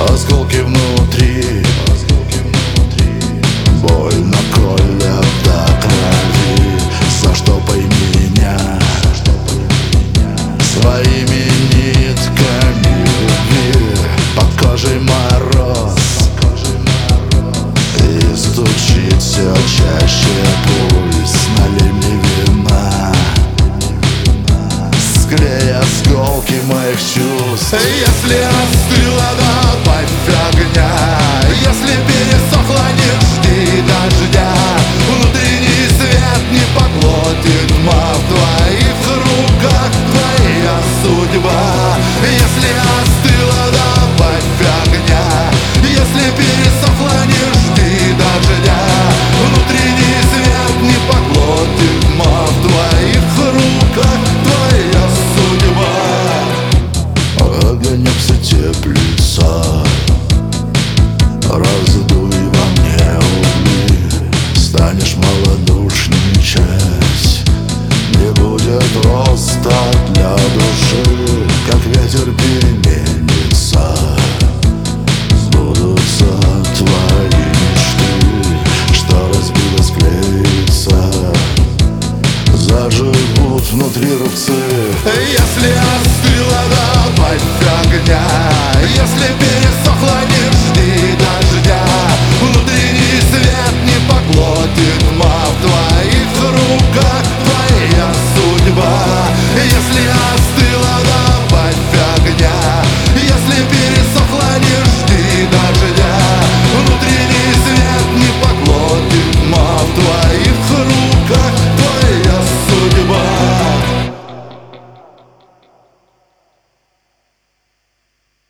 Осколки внутри, больно колят до крови. Заштопай меня своими нитками любви. Под кожей мороз, и стучит все чаще пульс. Налей мне вина, склей осколки моих чувств. Если остыла до